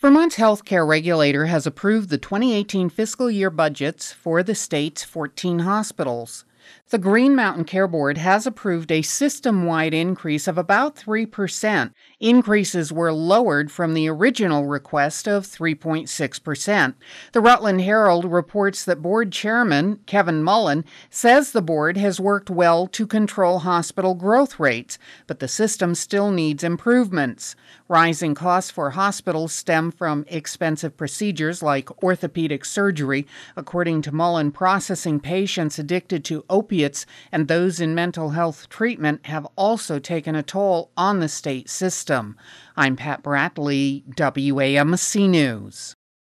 Vermont's healthcare regulator has approved the 2018 fiscal year budgets for the state's 14 hospitals. The Green Mountain Care Board has approved a system-wide increase of about 3%. Increases were lowered from the original request of 3.6%. The Rutland Herald reports that board chairman Kevin Mullen says the board has worked well to control hospital growth rates, but the system still needs improvements. Rising costs for hospitals stem from expensive procedures like orthopedic surgery, according to Mullen. Processing patients addicted to opiates and those in mental health treatment have also taken a toll on the state system. I'm Pat Bradley, WAMC News.